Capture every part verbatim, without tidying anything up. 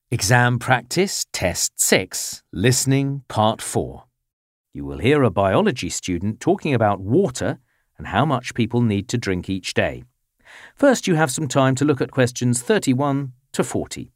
Exam Practice Test six, Listening Part four. You will hear a biology student talking about water and how much people need to drink each day. First, you have some time to look at questions thirty-one to forty.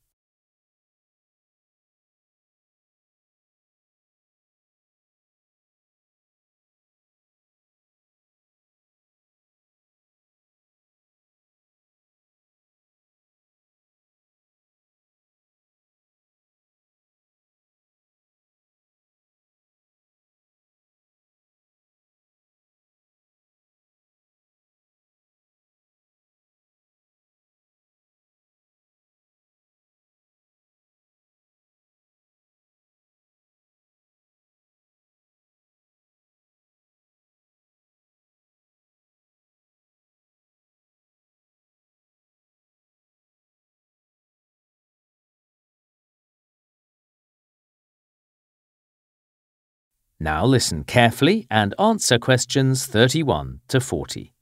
Now listen carefully and answer questions thirty-one to forty.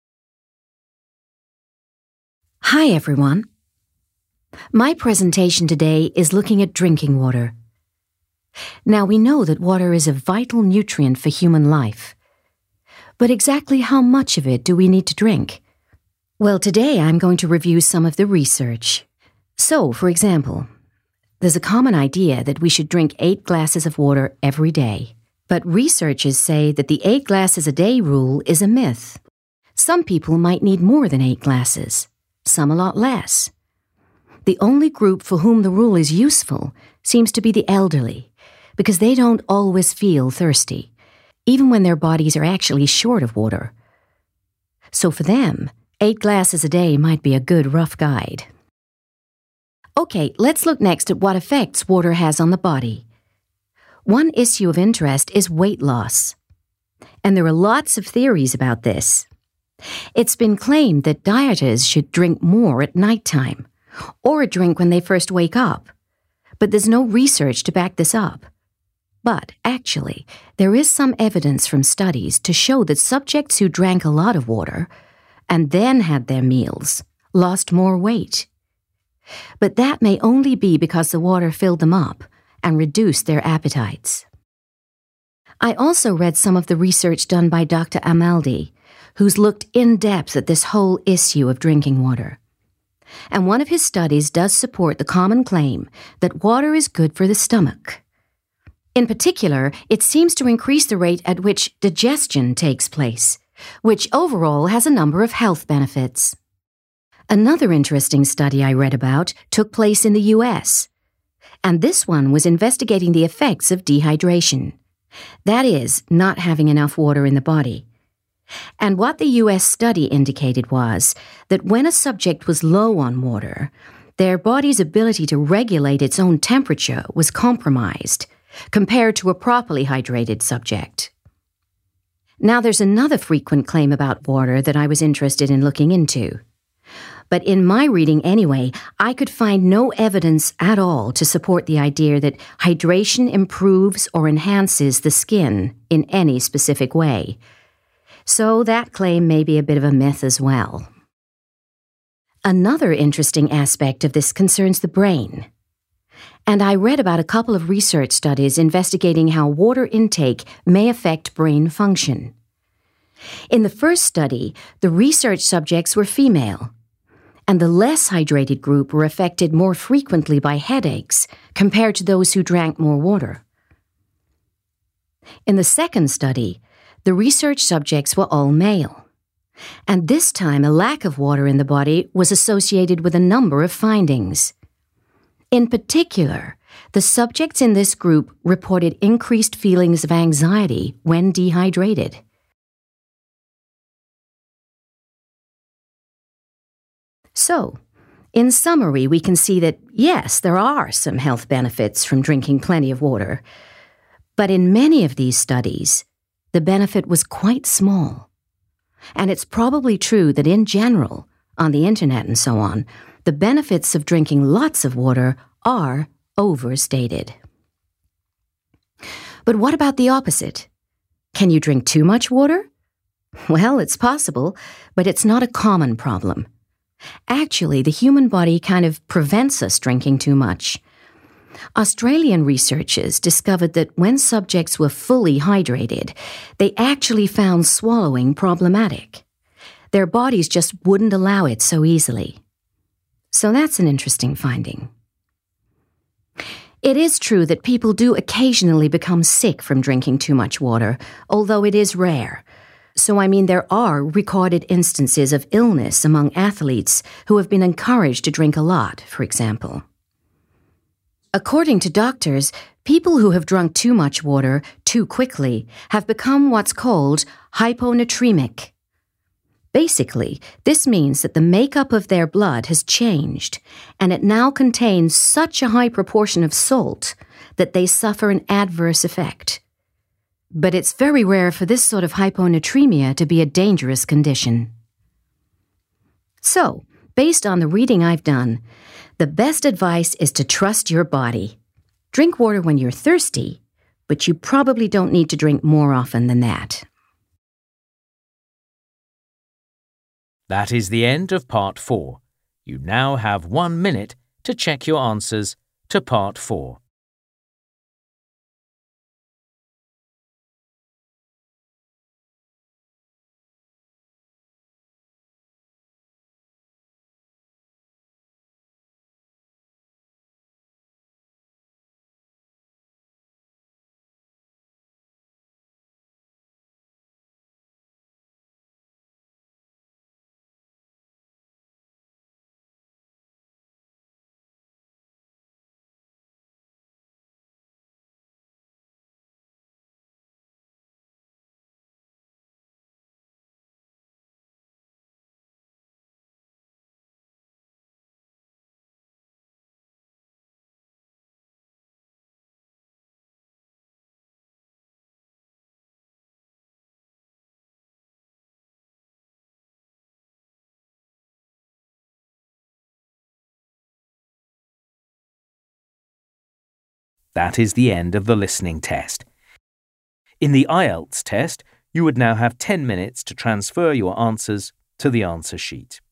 Hi, everyone. My presentation today is looking at drinking water. Now, we know that water is a vital nutrient for human life. But exactly how much of it do we need to drink? Well, today I'm going to review some of the research. So, for example, there's a common idea that we should drink eight glasses of water every day. But researchers say that the eight glasses a day rule is a myth. Some people might need more than eight glasses, some a lot less. The only group for whom the rule is useful seems to be the elderly, because they don't always feel thirsty, even when their bodies are actually short of water. So for them, eight glasses a day might be a good rough guide. Okay, let's look next at what effects water has on the body. One issue of interest is weight loss. And there are lots of theories about this. It's been claimed that dieters should drink more at nighttime, or drink when they first wake up. But there's no research to back this up. But, actually, there is some evidence from studies to show that subjects who drank a lot of water, and then had their meals, lost more weight. But that may only be because the water filled them up and reduce their appetites. I also read some of the research done by Doctor Amaldi, who's looked in depth at this whole issue of drinking water. And one of his studies does support the common claim that water is good for the stomach. In particular, it seems to increase the rate at which digestion takes place, which overall has a number of health benefits. Another interesting study I read about took place in the U S, and this one was investigating the effects of dehydration. That is, not having enough water in the body. And what the U S study indicated was that when a subject was low on water, their body's ability to regulate its own temperature was compromised, compared to a properly hydrated subject. Now, there's another frequent claim about water that I was interested in looking into. But in my reading anyway, I could find no evidence at all to support the idea that hydration improves or enhances the skin in any specific way. So that claim may be a bit of a myth as well. Another interesting aspect of this concerns the brain. And I read about a couple of research studies investigating how water intake may affect brain function. In the first study, the research subjects were female, and the less hydrated group were affected more frequently by headaches compared to those who drank more water. In the second study, the research subjects were all male, and this time a lack of water in the body was associated with a number of findings. In particular, the subjects in this group reported increased feelings of anxiety when dehydrated. So, in summary, we can see that, yes, there are some health benefits from drinking plenty of water, but in many of these studies, the benefit was quite small. And it's probably true that in general, on the internet and so on, the benefits of drinking lots of water are overstated. But what about the opposite? Can you drink too much water? Well, it's possible, but it's not a common problem. Actually, the human body kind of prevents us drinking too much, Australian researchers discovered that when subjects were fully hydrated, they actually found swallowing problematic. Their bodies just wouldn't allow it so easily. So that's an interesting finding. It is true that people do occasionally become sick from drinking too much water, although it is rare. So, I mean, there are recorded instances of illness among athletes who have been encouraged to drink a lot, for example. According to doctors, people who have drunk too much water too quickly have become what's called hyponatremic. Basically, this means that the makeup of their blood has changed, and it now contains such a high proportion of salt that they suffer an adverse effect. But it's very rare for this sort of hyponatremia to be a dangerous condition. So, based on the reading I've done, the best advice is to trust your body. Drink water when you're thirsty, but you probably don't need to drink more often than that. That is the end of part four. You now have one minute to check your answers to part four. That is the end of the listening test. In the I E L T S test, you would now have ten minutes to transfer your answers to the answer sheet.